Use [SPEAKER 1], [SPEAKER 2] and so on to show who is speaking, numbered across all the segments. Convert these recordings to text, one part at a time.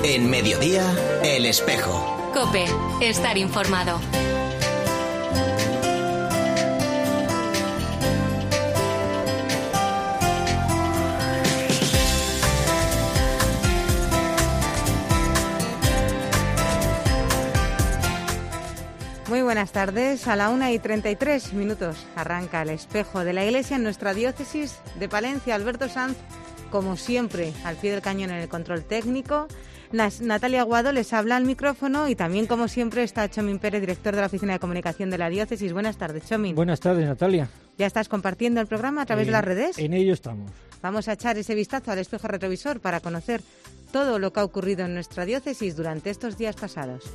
[SPEAKER 1] En Mediodía, El Espejo.
[SPEAKER 2] COPE, estar informado.
[SPEAKER 3] Muy buenas tardes. A la 1:33 arranca El Espejo de la Iglesia en nuestra diócesis de Palencia. Alberto Sanz, como siempre, al pie del cañón en el control técnico. Natalia Aguado les habla al micrófono y también, como siempre, está Chomin Pérez, director de la Oficina de Comunicación de la Diócesis. Buenas tardes, Chomin.
[SPEAKER 4] Buenas tardes, Natalia.
[SPEAKER 3] ¿Ya estás compartiendo el programa a través de las redes?
[SPEAKER 4] En ello estamos.
[SPEAKER 3] Vamos a echar ese vistazo al espejo retrovisor para conocer todo lo que ha ocurrido en nuestra diócesis durante estos días pasados.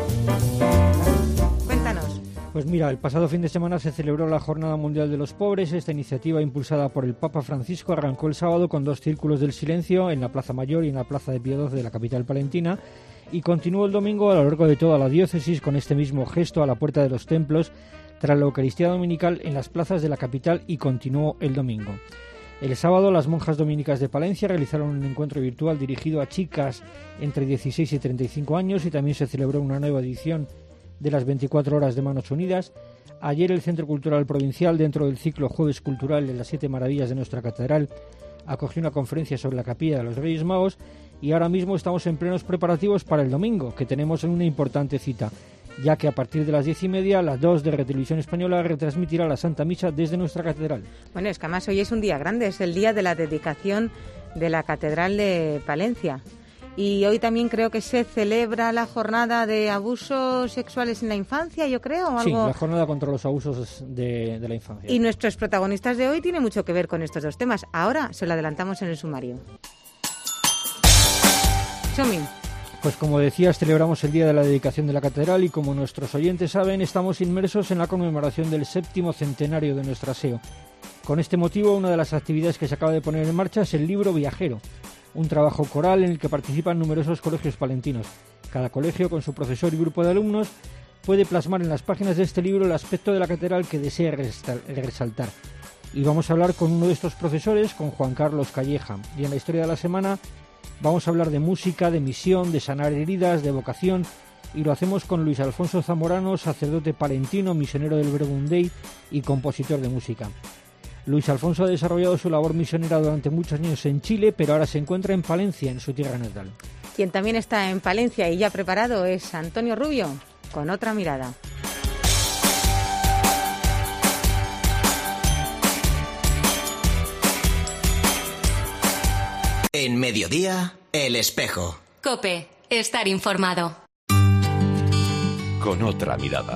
[SPEAKER 3] Cuéntanos.
[SPEAKER 4] Pues mira, el pasado fin de semana se celebró la Jornada Mundial de los Pobres. Esta iniciativa, impulsada por el Papa Francisco, arrancó el sábado con 2 círculos del silencio en la Plaza Mayor y en la Plaza de Pío XII de la capital palentina, y continuó el domingo a lo largo de toda la diócesis con este mismo gesto a la puerta de los templos tras la Eucaristía Dominical en las plazas de la capital, y continuó el domingo. El sábado, las monjas dominicas de Palencia realizaron un encuentro virtual dirigido a chicas entre 16 y 35 años, y también se celebró una nueva edición de las 24 horas de Manos Unidas. Ayer el Centro Cultural Provincial, dentro del ciclo Jueves Cultural de las 7 Maravillas de nuestra catedral, acogió una conferencia sobre la Capilla de los Reyes Magos, y ahora mismo estamos en plenos preparativos para el domingo, que tenemos una importante cita, ya que a partir de las 10:30 la 2 de Retelevisión Española retransmitirá la Santa Misa desde nuestra catedral.
[SPEAKER 3] Bueno, es que además hoy es un día grande, es el día de la dedicación de la Catedral de Palencia. Y hoy también creo que se celebra la jornada de abusos sexuales en la infancia, yo creo. ¿O algo?
[SPEAKER 4] Sí, la jornada contra los abusos de la infancia.
[SPEAKER 3] Y nuestros protagonistas de hoy tienen mucho que ver con estos dos temas. Ahora se lo adelantamos en el sumario. Chomin.
[SPEAKER 4] Pues como decías, celebramos el día de la dedicación de la catedral, y como nuestros oyentes saben, estamos inmersos en la conmemoración del 7º centenario de nuestra SEO. Con este motivo, una de las actividades que se acaba de poner en marcha es el libro Viajero, un trabajo coral en el que participan numerosos colegios palentinos. Cada colegio, con su profesor y grupo de alumnos, puede plasmar en las páginas de este libro el aspecto de la catedral que desea resaltar. Y vamos a hablar con uno de estos profesores, con Juan Carlos Calleja. Y en la historia de la semana vamos a hablar de música, de misión, de sanar heridas, de vocación, y lo hacemos con Luis Alfonso Zamorano, sacerdote palentino, misionero del Verbum Dei y compositor de música. Luis Alfonso ha desarrollado su labor misionera durante muchos años en Chile, pero ahora se encuentra en Palencia, en su tierra natal.
[SPEAKER 3] Quien también está en Palencia y ya preparado es Antonio Rubio, con otra mirada.
[SPEAKER 1] En Mediodía, El Espejo.
[SPEAKER 2] COPE, estar informado.
[SPEAKER 5] Con otra mirada.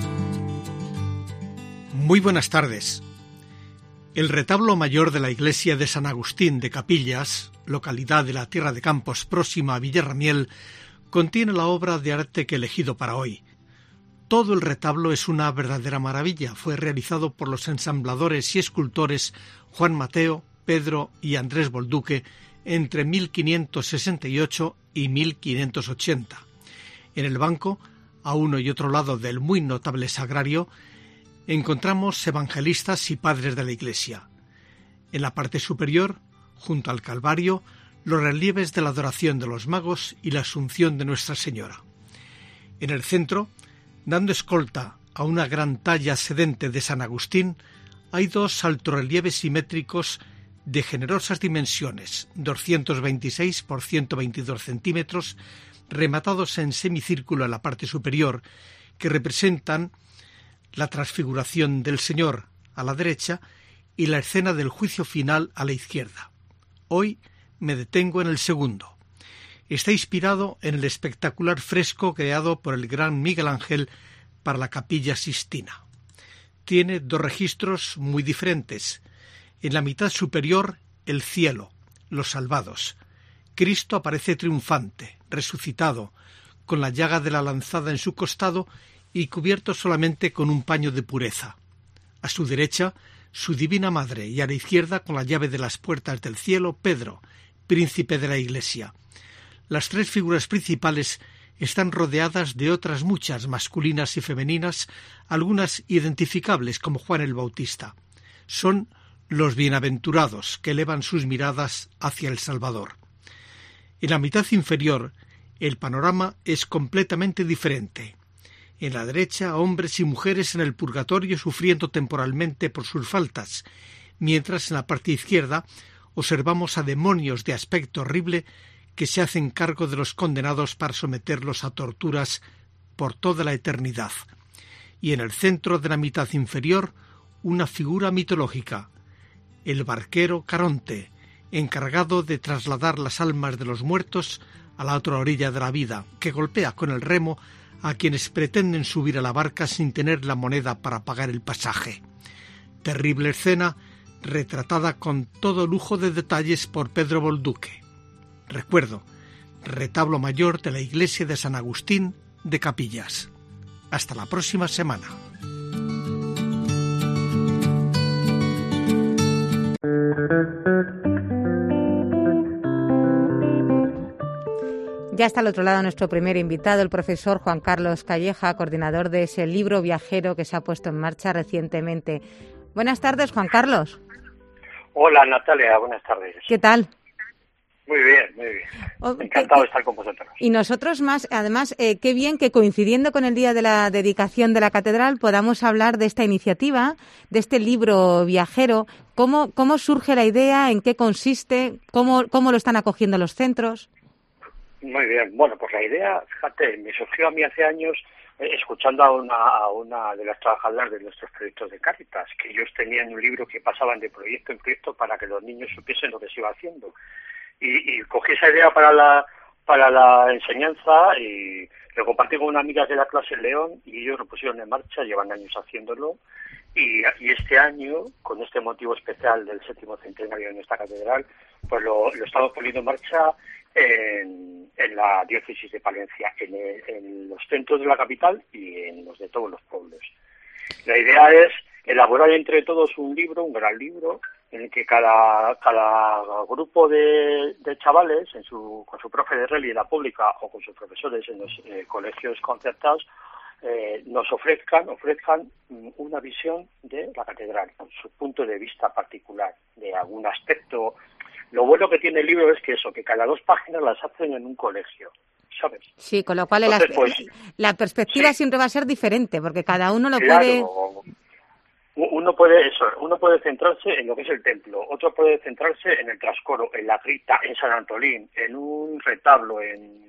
[SPEAKER 6] Muy buenas tardes. El retablo mayor de la iglesia de San Agustín de Capillas, localidad de la Tierra de Campos próxima a Villarramiel, contiene la obra de arte que he elegido para hoy. Todo el retablo es una verdadera maravilla. Fue realizado por los ensambladores y escultores Juan Mateo, Pedro y Andrés Bolduque entre 1568 y 1580. En el banco, a uno y otro lado del muy notable sagrario, encontramos evangelistas y padres de la Iglesia. En la parte superior, junto al Calvario, los relieves de la adoración de los magos y la Asunción de Nuestra Señora. En el centro, dando escolta a una gran talla sedente de San Agustín, hay 2 altorrelieves simétricos de generosas dimensiones, 226 por 122 centímetros, rematados en semicírculo en la parte superior, que representan la transfiguración del Señor a la derecha y la escena del juicio final a la izquierda. Hoy me detengo en el segundo. Está inspirado en el espectacular fresco creado por el gran Miguel Ángel para la Capilla Sixtina. Tiene 2 registros muy diferentes. En la mitad superior, el cielo, los salvados. Cristo aparece triunfante, resucitado, con la llaga de la lanzada en su costado y cubierto solamente con un paño de pureza. A su derecha, su divina madre, y a la izquierda, con la llave de las puertas del cielo, Pedro, príncipe de la Iglesia. Las 3 figuras principales están rodeadas de otras muchas, masculinas y femeninas, algunas identificables como Juan el Bautista. Son los bienaventurados que elevan sus miradas hacia el Salvador. En la mitad inferior, El panorama es completamente diferente. En la derecha, hombres y mujeres en el purgatorio sufriendo temporalmente por sus faltas, mientras en la parte izquierda observamos a demonios de aspecto horrible que se hacen cargo de los condenados para someterlos a torturas por toda la eternidad. Y en el centro de la mitad inferior, una figura mitológica, el barquero Caronte, encargado de trasladar las almas de los muertos a la otra orilla de la vida, que golpea con el remo a quienes pretenden subir a la barca sin tener la moneda para pagar el pasaje. Terrible escena retratada con todo lujo de detalles por Pedro Bolduque. Recuerdo, retablo mayor de la iglesia de San Agustín de Capillas. Hasta la próxima semana.
[SPEAKER 3] Ya está al otro lado nuestro primer invitado, el profesor Juan Carlos Calleja, coordinador de ese libro viajero que se ha puesto en marcha recientemente. Buenas tardes, Juan Carlos.
[SPEAKER 5] Hola, Natalia, buenas tardes.
[SPEAKER 3] ¿Qué tal?
[SPEAKER 5] Muy bien, muy bien. Encantado de estar con vosotros.
[SPEAKER 3] Y nosotros más, además, qué bien que coincidiendo con el día de la dedicación de la catedral podamos hablar de esta iniciativa, de este libro viajero. ¿Cómo surge la idea? ¿En qué consiste? ¿Cómo lo están acogiendo los centros?
[SPEAKER 5] Muy bien. Bueno, pues la idea, fíjate, me surgió a mí hace años escuchando a una de las trabajadoras de nuestros proyectos de Cáritas, que ellos tenían un libro que pasaban de proyecto en proyecto para que los niños supiesen lo que se iba haciendo. Y cogí esa idea para la enseñanza y lo compartí con unas amigas de la clase en León y ellos lo pusieron en marcha, llevan años haciéndolo y este año, con este motivo especial del 7º centenario en esta catedral, pues lo estamos poniendo en marcha en la diócesis de Palencia, en los centros de la capital y en los de todos los pueblos. La idea es elaborar entre todos un libro, un gran libro, en el que cada grupo de chavales, con su profe de reli en la pública o con sus profesores en los colegios concertados, nos ofrezcan una visión de la catedral, con su punto de vista particular, de algún aspecto. Lo bueno que tiene el libro es que cada 2 páginas las hacen en un colegio, ¿sabes?
[SPEAKER 3] Sí, con lo cual entonces, la perspectiva siempre va a ser diferente, porque cada uno lo puede...
[SPEAKER 5] Uno puede centrarse en lo que es el templo, otro puede centrarse en el trascoro, en la cripta, en San Antolín, en un retablo, en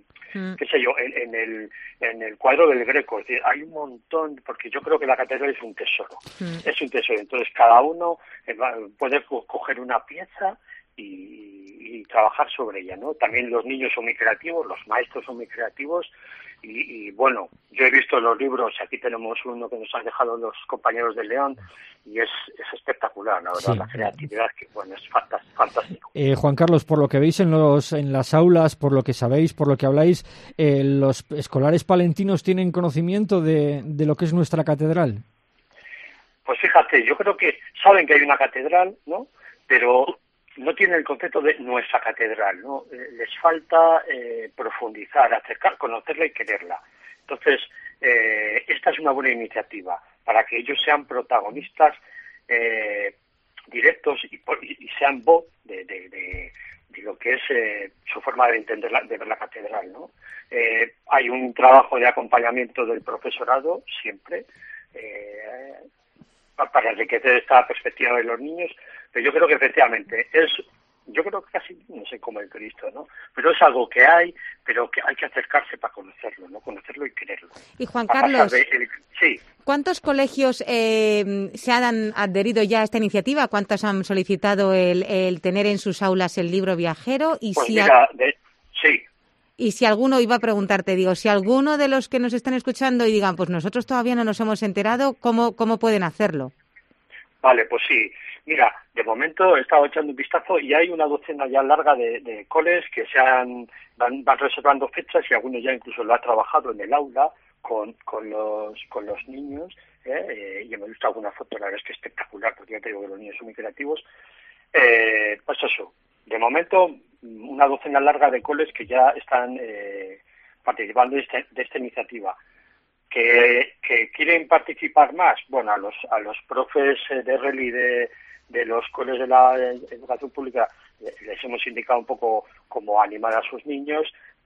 [SPEAKER 5] el cuadro del Greco. Es decir, hay un montón, porque yo creo que la catedral es un tesoro, es un tesoro. Entonces cada uno puede coger una pieza y trabajar sobre ella, ¿no? También los niños son muy creativos, los maestros son muy creativos y bueno, yo he visto los libros, aquí tenemos uno que nos han dejado los compañeros de León y es espectacular, la verdad, sí. La creatividad, que bueno, es fantástico.
[SPEAKER 4] Juan Carlos, por lo que veis en las aulas, por lo que sabéis, por lo que habláis, ¿los escolares palentinos tienen conocimiento de lo que es nuestra catedral?
[SPEAKER 5] Pues fíjate, yo creo que saben que hay una catedral, ¿no? Pero no tienen el concepto de nuestra catedral, ¿no? Les falta profundizar, conocerla y quererla. Entonces, esta es una buena iniciativa para que ellos sean protagonistas directos y sean voz de lo que es su forma de entender de ver la catedral, ¿no? Hay un trabajo de acompañamiento del profesorado siempre para enriquecer esta perspectiva de los niños, pero yo creo que efectivamente yo creo que casi no sé cómo el Cristo, ¿no? Pero es algo que hay, pero que hay que acercarse para conocerlo, ¿no? Conocerlo y quererlo.
[SPEAKER 3] Y Juan Carlos,
[SPEAKER 5] sí.
[SPEAKER 3] ¿Cuántos colegios se han adherido ya a esta iniciativa? ¿Cuántos han solicitado el tener en sus aulas el libro viajero? Y
[SPEAKER 5] pues
[SPEAKER 3] sí. Y si alguno, iba a preguntarte, si alguno de los que nos están escuchando y digan, pues nosotros todavía no nos hemos enterado, ¿cómo pueden hacerlo?
[SPEAKER 5] Vale, pues sí. Mira, de momento he estado echando un vistazo y hay una docena ya larga de coles que van reservando fechas y algunos ya incluso lo ha trabajado en el aula con los niños. Y me he visto alguna foto, la verdad es que espectacular, porque ya te digo que los niños son muy creativos. Pues eso, de momento una docena larga de coles que ya están participando de esta iniciativa. Que quieren participar más, bueno, a los profes de reli de los coles de la educación pública les hemos indicado un poco cómo animar a sus niños.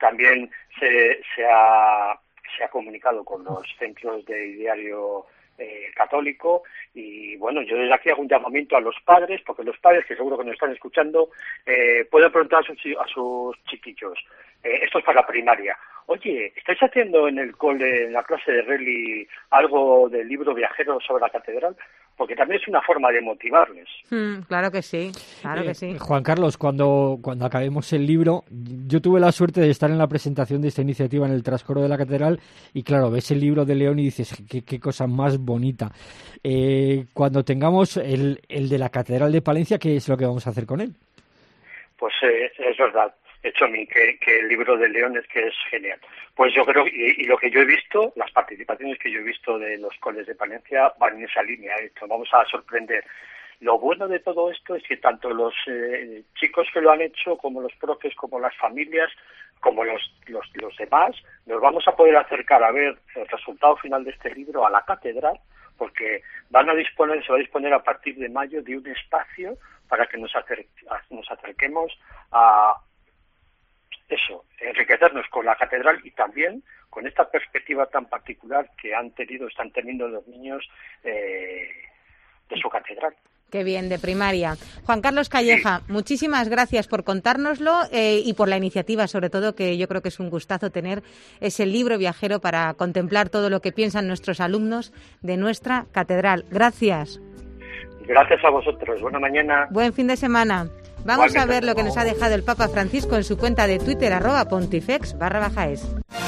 [SPEAKER 5] También se ha comunicado con los centros de diario católico, y bueno, yo desde aquí hago un llamamiento a los padres, porque los padres, que seguro que nos están escuchando, pueden preguntar a sus chiquillos, esto es para primaria: oye, ¿estáis haciendo en el cole, en la clase de rally, algo del libro viajero sobre la catedral? Porque también es una forma de motivarles.
[SPEAKER 3] Claro que sí, claro que sí.
[SPEAKER 4] Juan Carlos, cuando acabemos el libro, yo tuve la suerte de estar en la presentación de esta iniciativa en el trascoro de la catedral, y claro, ves el libro de León y dices, qué cosa más bonita. Cuando tengamos el de la catedral de Palencia, ¿qué es lo que vamos a hacer con él?
[SPEAKER 5] Pues es verdad, Chomi, que el libro de León es genial. Pues yo creo, y lo que yo he visto, las participaciones que yo he visto de los coles de Palencia van en esa línea. Esto vamos a sorprender. Lo bueno de todo esto es que tanto los chicos que lo han hecho, como los profes, como las familias, como los demás, nos vamos a poder acercar a ver el resultado final de este libro a la catedral, porque se va a disponer a partir de mayo de un espacio para que nos acerquemos a eso, enriquecernos con la catedral y también con esta perspectiva tan particular que están teniendo los niños de su catedral.
[SPEAKER 3] Qué bien, de primaria. Juan Carlos Calleja, sí, muchísimas gracias por contárnoslo y por la iniciativa, sobre todo, que yo creo que es un gustazo tener ese libro viajero para contemplar todo lo que piensan nuestros alumnos de nuestra catedral. Gracias.
[SPEAKER 5] Gracias a vosotros. Buena mañana.
[SPEAKER 3] Buen fin de semana. Vamos a ver lo que nos ha dejado el Papa Francisco en su cuenta de Twitter, @pontifex_es.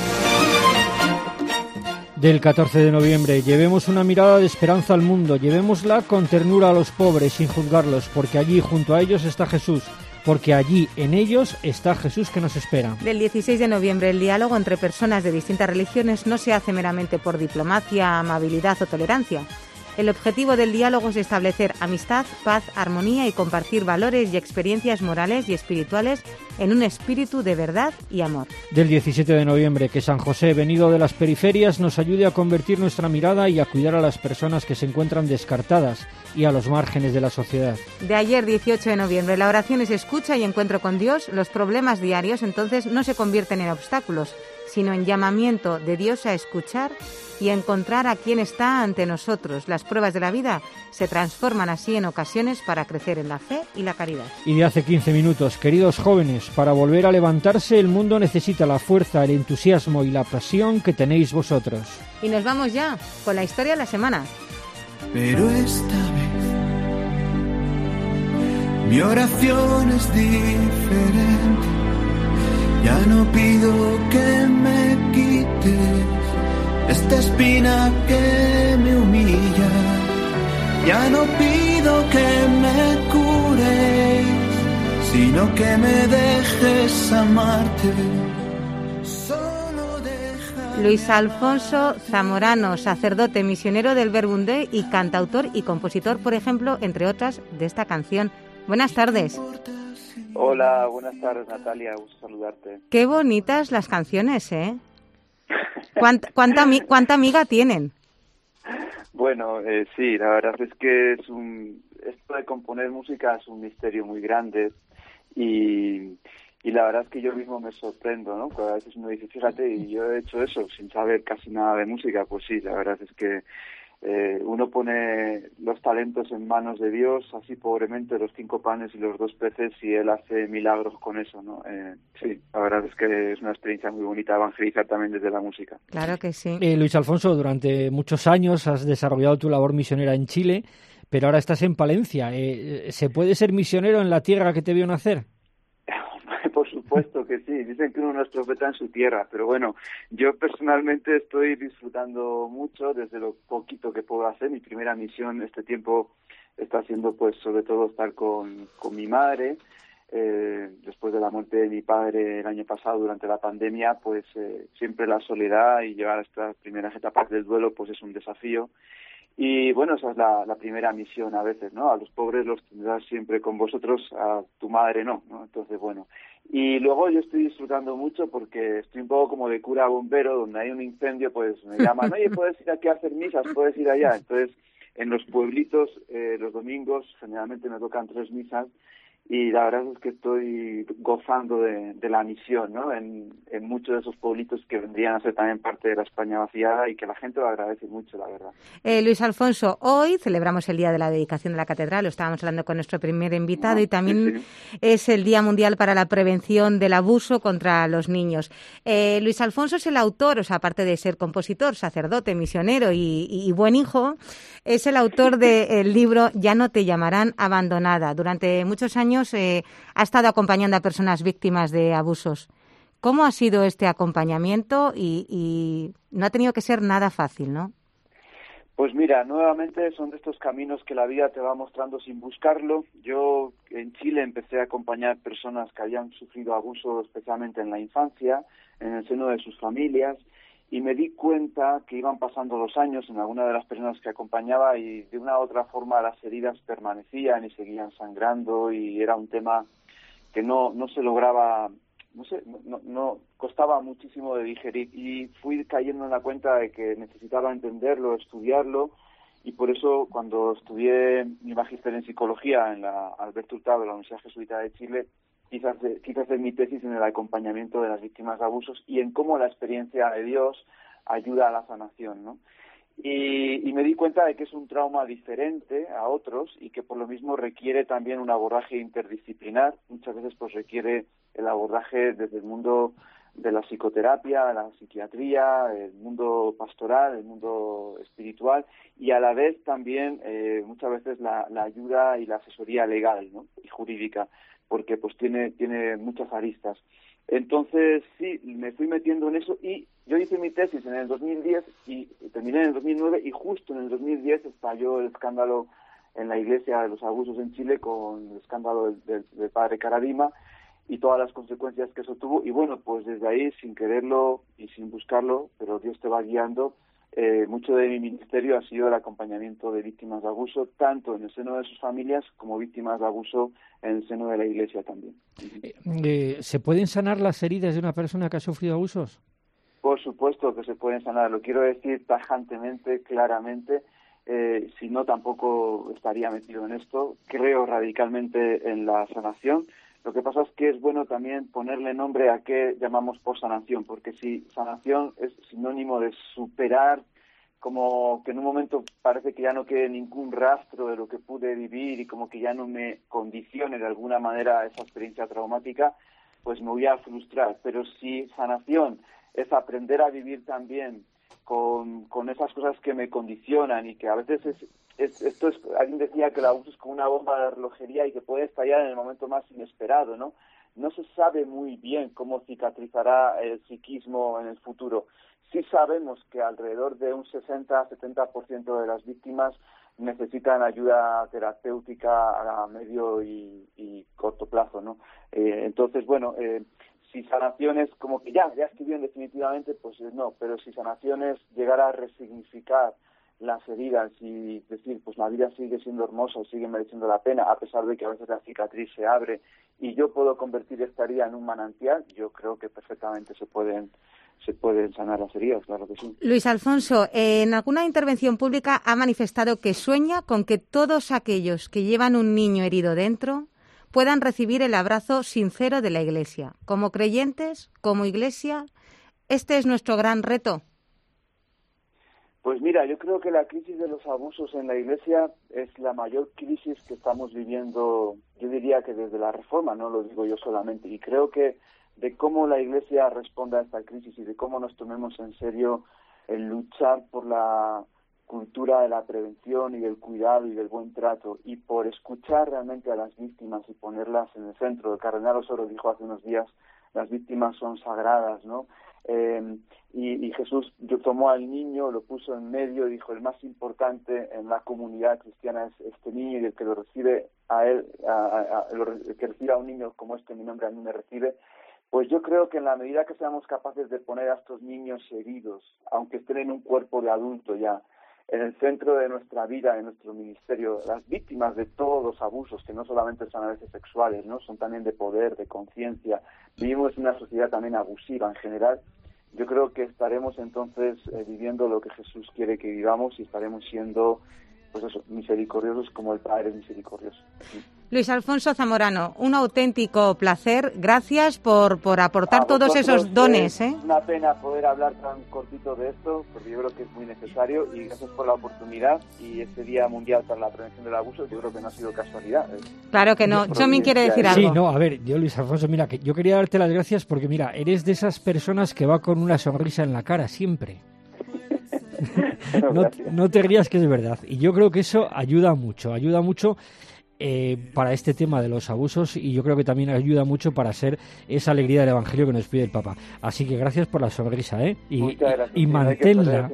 [SPEAKER 4] Del 14 de noviembre, llevemos una mirada de esperanza al mundo, llevémosla con ternura a los pobres, sin juzgarlos, porque allí, junto a ellos, está Jesús, porque allí, en ellos, está Jesús que nos espera.
[SPEAKER 3] Del 16 de noviembre, el diálogo entre personas de distintas religiones no se hace meramente por diplomacia, amabilidad o tolerancia. El objetivo del diálogo es establecer amistad, paz, armonía y compartir valores y experiencias morales y espirituales en un espíritu de verdad y amor.
[SPEAKER 4] Del 17 de noviembre, que San José, venido de las periferias, nos ayude a convertir nuestra mirada y a cuidar a las personas que se encuentran descartadas y a los márgenes de la sociedad.
[SPEAKER 3] De ayer, 18 de noviembre, la oración es escucha y encuentro con Dios. Los problemas diarios entonces no se convierten en obstáculos, sino en llamamiento de Dios a escuchar y encontrar a quien está ante nosotros. Las pruebas de la vida se transforman así en ocasiones para crecer en la fe y la caridad.
[SPEAKER 4] Y de hace 15 minutos, queridos jóvenes, para volver a levantarse el mundo necesita la fuerza, el entusiasmo y la pasión que tenéis vosotros.
[SPEAKER 3] Y nos vamos ya con la historia de la semana.
[SPEAKER 7] Pero esta vez mi oración es diferente. Ya no pido que me quites esta espina que me humilla. Ya no pido que me cures, sino que me dejes amarte. Solo deja.
[SPEAKER 3] Luis Alfonso Zamorano, sacerdote, misionero del Verbundé y cantautor y compositor, por ejemplo, entre otras, de esta canción. Buenas tardes.
[SPEAKER 8] Hola, buenas tardes, Natalia, gusto saludarte.
[SPEAKER 3] Qué bonitas las canciones, ¿eh? ¿Cuánta amiga tienen?
[SPEAKER 8] Bueno, sí, la verdad es que esto de componer música es un misterio muy grande y la verdad es que yo mismo me sorprendo, ¿no? Porque a veces me dice, fíjate, y yo he hecho eso sin saber casi nada de música. Pues sí, la verdad es que uno pone los talentos en manos de Dios, así pobremente, los 5 panes y los 2 peces, y Él hace milagros con eso, ¿no? Sí, la verdad es que es una experiencia muy bonita evangelizar también desde la música.
[SPEAKER 3] Claro que sí.
[SPEAKER 4] Luis Alfonso, durante muchos años has desarrollado tu labor misionera en Chile, pero ahora estás en Palencia. ¿Se puede ser misionero en la tierra que te vio nacer?
[SPEAKER 8] Por supuesto que sí, dicen que uno no es profeta en su tierra, pero bueno, yo personalmente estoy disfrutando mucho desde lo poquito que puedo hacer. Mi primera misión este tiempo está siendo pues sobre todo estar con mi madre. Después de la muerte de mi padre el año pasado durante la pandemia, pues siempre la soledad y llevar estas primeras etapas del duelo pues es un desafío. Y bueno, esa es la primera misión a veces, ¿no? A los pobres los tendrás siempre con vosotros, a tu madre no, ¿no? Entonces, bueno. Y luego yo estoy disfrutando mucho porque estoy un poco como de cura bombero, donde hay un incendio, pues me llaman, oye, puedes ir aquí a hacer misas, puedes ir allá. Entonces, en los pueblitos, los domingos, generalmente me tocan 3 misas, y la verdad es que estoy gozando de la misión, ¿no? En muchos de esos pueblitos que vendrían a ser también parte de la España vaciada y que la gente lo agradece mucho, la verdad.
[SPEAKER 3] Luis Alfonso, hoy celebramos el Día de la Dedicación de la Catedral, lo estábamos hablando con nuestro primer invitado, y también es el Día Mundial para la Prevención del Abuso contra los Niños. Luis Alfonso es el autor, o sea, aparte de ser compositor, sacerdote, misionero y buen hijo, es el autor del libro Ya no te llamarán abandonada. Durante muchos años ha estado acompañando a personas víctimas de abusos. ¿Cómo ha sido este acompañamiento? Y no ha tenido que ser nada fácil, ¿no?
[SPEAKER 8] Pues mira, nuevamente son de estos caminos que la vida te va mostrando sin buscarlo. Yo en Chile empecé a acompañar personas que habían sufrido abuso, especialmente en la infancia, en el seno de sus familias, y me di cuenta que iban pasando los años en alguna de las personas que acompañaba y de una u otra forma las heridas permanecían y seguían sangrando, y era un tema que no se lograba, no costaba muchísimo de digerir, y fui cayendo en la cuenta de que necesitaba entenderlo, estudiarlo, y por eso cuando estudié mi magíster en psicología en la Alberto Hurtado de la Universidad Jesuita de Chile, quise hacer mi tesis en el acompañamiento de las víctimas de abusos y en cómo la experiencia de Dios ayuda a la sanación, ¿no? Y me di cuenta de que es un trauma diferente a otros y que por lo mismo requiere también un abordaje interdisciplinar. Muchas veces pues requiere el abordaje desde el mundo de la psicoterapia, la psiquiatría, el mundo pastoral, el mundo espiritual, y a la vez también muchas veces la ayuda y la asesoría legal, ¿no? Y jurídica, porque pues tiene muchas aristas. Entonces sí, me fui metiendo en eso, y yo hice mi tesis en el 2010 y terminé en el 2009, y justo en el 2010 estalló el escándalo en la Iglesia de los abusos en Chile con el escándalo del padre Karadima y todas las consecuencias que eso tuvo. Y bueno, pues desde ahí, sin quererlo y sin buscarlo, pero Dios te va guiando, mucho de mi ministerio ha sido el acompañamiento de víctimas de abuso, tanto en el seno de sus familias como víctimas de abuso en el seno de la Iglesia también.
[SPEAKER 4] ¿Se pueden sanar las heridas de una persona que ha sufrido abusos?
[SPEAKER 8] Por supuesto que se pueden sanar, lo quiero decir tajantemente, claramente. Si no, tampoco estaría metido en esto. Creo radicalmente en la sanación. Lo que pasa es que es bueno también ponerle nombre a qué llamamos por sanación, porque si sanación es sinónimo de superar, como que en un momento parece que ya no quede ningún rastro de lo que pude vivir y como que ya no me condicione de alguna manera esa experiencia traumática, pues me voy a frustrar. Pero si sanación es aprender a vivir también con esas cosas que me condicionan y que a veces alguien decía que el abuso es como una bomba de relojería y que puede estallar en el momento más inesperado, ¿no? No se sabe muy bien cómo cicatrizará el psiquismo en el futuro. Sí sabemos que alrededor de un 60-70% de las víctimas necesitan ayuda terapéutica a medio y corto plazo, ¿no? Entonces, bueno, si sanación es como que ya estoy bien definitivamente, pues no, pero si sanación es llegar a resignificar las heridas y decir, pues la vida sigue siendo hermosa, sigue mereciendo la pena, a pesar de que a veces la cicatriz se abre y yo puedo convertir esta herida en un manantial, yo creo que perfectamente se pueden sanar las heridas, claro que sí.
[SPEAKER 3] Luis Alfonso, en alguna intervención pública ha manifestado que sueña con que todos aquellos que llevan un niño herido dentro puedan recibir el abrazo sincero de la Iglesia. Como creyentes, como Iglesia, este es nuestro gran reto.
[SPEAKER 8] Pues mira, yo creo que la crisis de los abusos en la Iglesia es la mayor crisis que estamos viviendo, yo diría que desde la Reforma, no lo digo yo solamente, y creo que de cómo la Iglesia responda a esta crisis y de cómo nos tomemos en serio el luchar por la cultura de la prevención y del cuidado y del buen trato y por escuchar realmente a las víctimas y ponerlas en el centro. El cardenal Osoro dijo hace unos días, las víctimas son sagradas, ¿no? Y Jesús tomó al niño, lo puso en medio y dijo, el más importante en la comunidad cristiana es este niño, y el que lo recibe a él, el que recibe a un niño como este, mi nombre a mí me recibe. Pues yo creo que en la medida que seamos capaces de poner a estos niños heridos, aunque estén en un cuerpo de adulto ya, en el centro de nuestra vida, de nuestro ministerio, las víctimas de todos los abusos, que no solamente son a veces sexuales, ¿no? Son también de poder, de conciencia. Vivimos en una sociedad también abusiva en general. Yo creo que estaremos entonces viviendo lo que Jesús quiere que vivamos y estaremos siendo pues eso, misericordiosos como el Padre es misericordioso.
[SPEAKER 3] Luis Alfonso Zamorano, un auténtico placer. Gracias por aportar todos esos dones.
[SPEAKER 8] Es una pena poder hablar tan cortito de esto, porque yo creo que es muy necesario, y gracias por la oportunidad. Y este Día Mundial para la Prevención del Abuso, yo creo que no ha sido casualidad.
[SPEAKER 3] Claro que no. Chomin quiere decir algo.
[SPEAKER 4] Sí, no, a ver, yo, Luis Alfonso, mira, que yo quería darte las gracias porque, mira, eres de esas personas que va con una sonrisa en la cara siempre. No te rías, que es verdad. Y yo creo que eso ayuda mucho para este tema de los abusos, y yo creo que también ayuda mucho para ser esa alegría del Evangelio que nos pide el Papa. Así que gracias por la sonrisa, y manténla.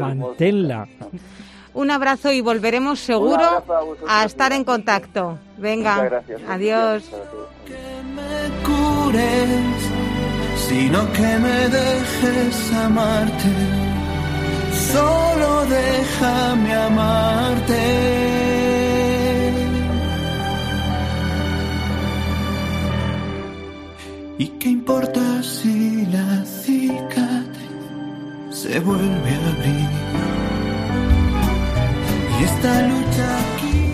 [SPEAKER 3] Un abrazo y volveremos seguro a estar en contacto. Venga, adiós.
[SPEAKER 7] Que me cures, sino que me dejes amarte. Solo déjame amarte. ¿Y qué importa si la cicatriz se vuelve a abrir? Y esta lucha aquí.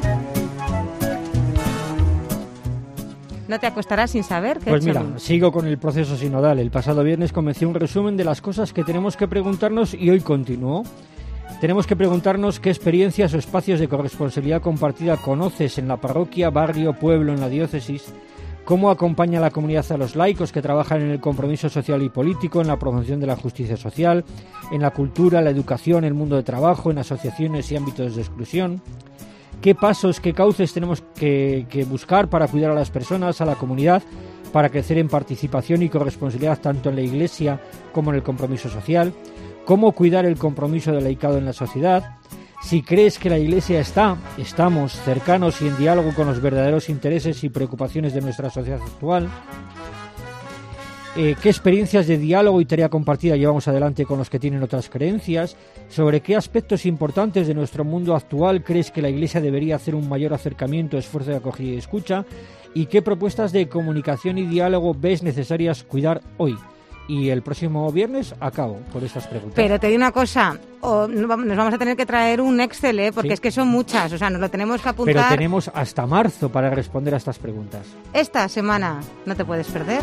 [SPEAKER 3] ¿No te acostarás sin saber?
[SPEAKER 4] Pues mira, sigo con el proceso sinodal. El pasado viernes comencé un resumen de las cosas que tenemos que preguntarnos y hoy continúo. Tenemos que preguntarnos qué experiencias o espacios de corresponsabilidad compartida conoces en la parroquia, barrio, pueblo, en la diócesis. ¿Cómo acompaña la comunidad a los laicos que trabajan en el compromiso social y político, en la promoción de la justicia social, en la cultura, la educación, el mundo de trabajo, en asociaciones y ámbitos de exclusión? ¿Qué pasos, qué cauces tenemos que buscar para cuidar a las personas, a la comunidad, para crecer en participación y corresponsabilidad tanto en la Iglesia como en el compromiso social? ¿Cómo cuidar el compromiso del laicado en la sociedad? Si crees que la Iglesia estamos cercanos y en diálogo con los verdaderos intereses y preocupaciones de nuestra sociedad actual. ¿Qué experiencias de diálogo y tarea compartida llevamos adelante con los que tienen otras creencias? ¿Sobre qué aspectos importantes de nuestro mundo actual crees que la Iglesia debería hacer un mayor acercamiento, esfuerzo de acogida y escucha? ¿Y qué propuestas de comunicación y diálogo ves necesarias cuidar hoy? Y el próximo viernes acabo por estas preguntas.
[SPEAKER 3] Pero te digo una cosa, nos vamos a tener que traer un Excel, porque es que son muchas, o sea, nos lo tenemos que apuntar.
[SPEAKER 4] Pero tenemos hasta marzo para responder a estas preguntas.
[SPEAKER 3] Esta semana no te puedes perder.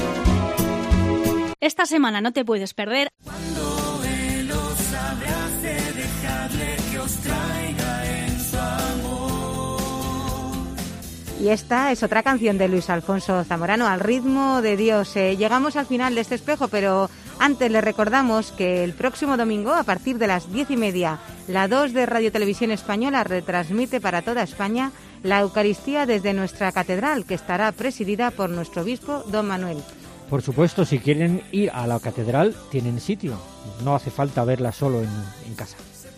[SPEAKER 9] Esta semana no te puedes perder.
[SPEAKER 7] Cuando Él os abrace, dejadle que os traiga en su amor.
[SPEAKER 3] Y esta es otra canción de Luis Alfonso Zamorano, Al ritmo de Dios. Llegamos al final de este espejo, pero antes le recordamos que el próximo domingo, a partir de las 10:30, la 2 de Radio Televisión Española retransmite para toda España la Eucaristía desde nuestra catedral, que estará presidida por nuestro obispo, don Manuel.
[SPEAKER 4] Por supuesto, si quieren ir a la catedral, tienen sitio. No hace falta verla solo en casa.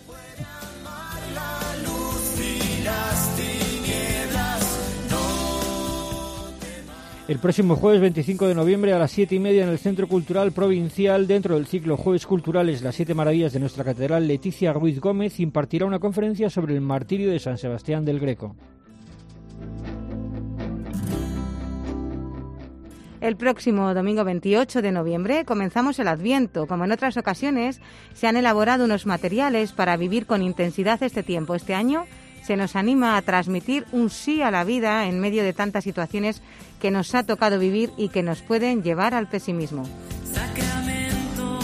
[SPEAKER 4] El próximo jueves 25 de noviembre a las 7:30 en el Centro Cultural Provincial, dentro del ciclo Jueves Culturales, las 7 maravillas de nuestra catedral, Leticia Ruiz Gómez impartirá una conferencia sobre el martirio de San Sebastián del Greco.
[SPEAKER 3] El próximo domingo 28 de noviembre comenzamos el Adviento. Como en otras ocasiones, se han elaborado unos materiales para vivir con intensidad este tiempo. Este año se nos anima a transmitir un sí a la vida en medio de tantas situaciones que nos ha tocado vivir y que nos pueden llevar al pesimismo.
[SPEAKER 7] Sacramento,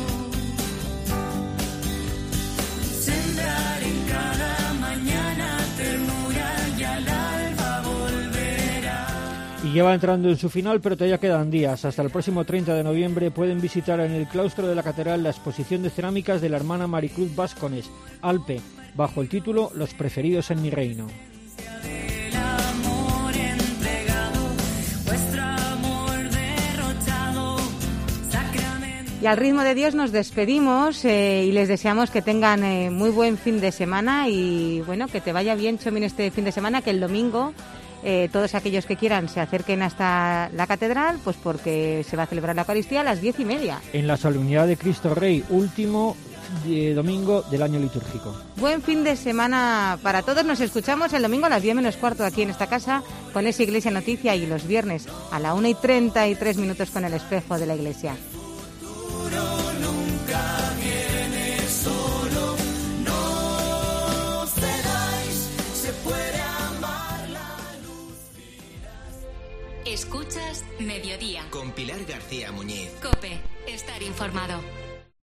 [SPEAKER 7] sembrar en cada mañana ternura y al alba volverá.
[SPEAKER 4] Y ya va entrando en su final, pero todavía quedan días. Hasta el próximo 30 de noviembre pueden visitar en el claustro de la catedral la exposición de cerámicas de la hermana Maricruz Vascones, Alpe, bajo el título Los preferidos en mi reino.
[SPEAKER 3] Y al ritmo de Dios nos despedimos y les deseamos que tengan muy buen fin de semana y bueno, que te vaya bien, Chomin, este fin de semana, que el domingo todos aquellos que quieran se acerquen hasta la catedral, pues porque se va a celebrar la Eucaristía a las 10:30.
[SPEAKER 4] En la Solemnidad de Cristo Rey, último domingo del año litúrgico.
[SPEAKER 3] Buen fin de semana para todos. Nos escuchamos el domingo a las 10:45 aquí en esta casa con esa Iglesia Noticia y los viernes a la 1:33 con el espejo de la Iglesia.
[SPEAKER 7] Nunca viene solo, no será.
[SPEAKER 2] Escuchas Mediodía.
[SPEAKER 1] Con Pilar García Muñiz.
[SPEAKER 2] COPE. Estar informado.